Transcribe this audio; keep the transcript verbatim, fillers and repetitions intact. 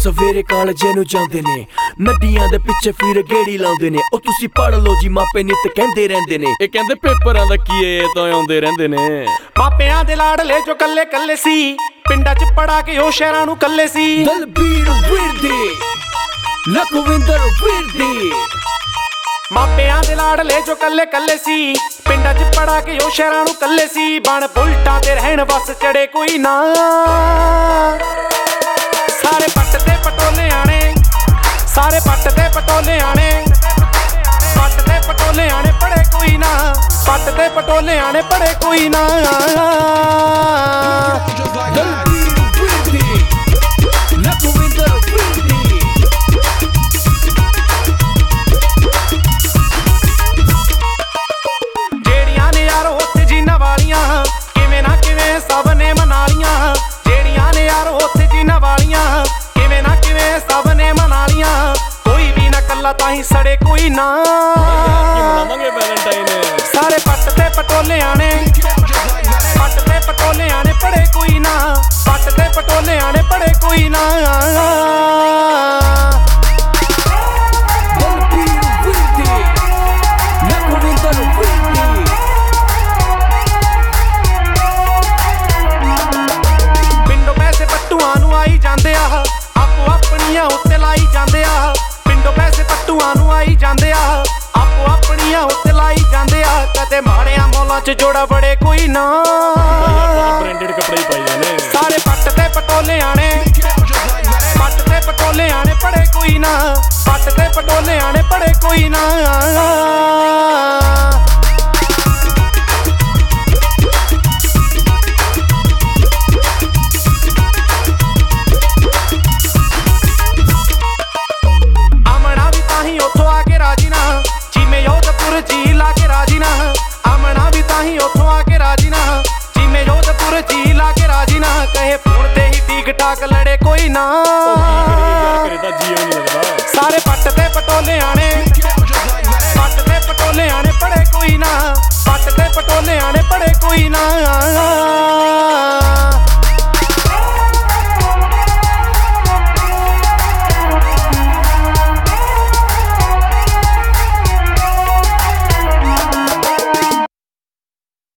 सवेरे कालजे नूं जांदे ने, नड्डियां दे पिछे फिर गेड़ी लाउंदे ने। ओ तुसी पढ़ लो जी मापे नित कहंदे रहिंदे ने, ए कहंदे पेपरां दा की ए तां आउंदे रहिंदे ने। मापियां दे लाडले जो कल्ले कल्ले सी, पिंडां च पढ़ा के ओ शहरां नूं कल्ले सी। दलबीर विरदी लखविंदर विरदी, मापियां दे लाडले जो कल्ले कल्ले सी, पिंडां च पढ़ा के ओ शहरां नूं कल्ले सी। बण बुलटां ते रहण बस चढ़े कोई ना, सारे पट्ट ते पटोले आने, सारे पट्ट ते पटोले आने, पट्ट ते पटोले आने पढ़े कोई ना, पट्ट ते पटोले आने पढ़े कोई ना। दलबीर विरदी लखविंदर विरदी, ਜਿਹੜੀਆਂ ਨੇ ਯਾਰ ਉੱਥੇ ਜੀਨਾਂ ਵਾਲੀਆਂ, ਕਿਵੇਂ ਨਾ ਕਿਵੇਂ ਸਭ ਨੇ ਮਨਾ ਲੀਆਂ। ਜਿਹੜੀਆਂ ਨੇ ਯਾਰ ਉੱਥੇ ਜੀਨਾਂ ਵਾਲੀਆਂ, ਕਿਵੇਂ ਨਾ ਕਿਵੇਂ ਸਭ ਨੇ ਮਨਾ ਲੀਆਂ। ਕੋਈ ਵੀ ਨਾ ਕੱਲਾ ਤਾਂ ਹੀ ਸੜੇ ਕੋਈ ਨਾ, ਮਨਾਵਾਂਗੇ ਵੈਲੈਂਟਾਈਨ। ਸਾਰੇ ਪੱਟ ਤੇ ਪਟੋਲਿਆਂ ਨੇ, ਪੱਟ ਤੇ ਪਟੋਲਿਆਂ ਨੇ ਪੜੇ ਕੋਈ ਨਾ, ਪੱਟ ਤੇ ਪਟੋਲਿਆਂ ਨੇ ਪੜੇ ਕੋਈ ਨਾ। ਦਲਬੀਰ ਵਿਰਦੀ ਲਖਵਿੰਦਰ ਵਿਰਦੀ, ਪਿੰਡੋਂ ਪੈਸੇ ਪੱਟੂਆਂ ਨੂੰ ਆਈ ਜਾਂਦੇ ਆ, ਆਪੋ ਆਪਣੀਆਂ ਉੱਤੇ ਲਾਈ ਜਾਂਦੇ ਆ। ਪਿੰਡੋਂ ਪੈਸੇ ਪੱਟੂਆਂ ਨੂੰ ਆਈ ਜਾਂਦੇ ਆ, ਆਪੋ ਆਪਣੀਆਂ ਉੱਤੇ ਲਾਈ ਜਾਂਦੇ ਆ। ਕਦੇ ਮਾੜਿਆਂ ਮੌਲਾਂ ਚ ਜੋੜਾ ਬੜੇ ਕੋਈ ਨਾ, ਬ੍ਰਾਂਡਡ ਕੱਪੜੇ ਹੀ ਪਾਈ ਜਾਂਦੇ। ਸਾਰੇ ਪੱਟ ਤੇ ਪਟੋਲਿਆਂ ਨੇ, ਪੱਟ ਤੇ ਪਟੋਲਿਆਂ ਨੇ ਪੜੇ ਕੋਈ ਨਾ, ਪੱਟ ਤੇ ਪਟੋਲਿਆਂ ਨੇ ਪੜੇ ਕੋਈ ਨਾ। ਆਮਣਾ ਵੀ ਤਾਂ ਹੀ ਉੱਥੋਂ ਆ ਕੇ ਰਾਜੀ ਨਾ, ਜਿਵੇਂ ਯੋਧਪੁਰ ਜੀ ਲਾ ਕੇ ਰਾਜੀ ਨਾ। ਆਮਣਾ ਵੀ ਤਾਂ ਹੀ ਉੱਥੋਂ ਆ ਕੇ ਰਾਜੀ ਨਾ, ਜਿਵੇਂ ਯੋਧਪੁਰ ਜੀ ਲਾ ਕੇ ਰਾਜੀ ਨਾ। ਕਹੇ ਫੋਨ ਤੇ ਹੀ ਠੀਕ ਠਾਕ ਲੜੇ ਕੋਈ ਨਾ, ਉਹ ਕੀ ਕਰੀਏ ਯਾਰ, ਘਰੇ ਤਾਂ ਜੀਓ ਨਹੀਂ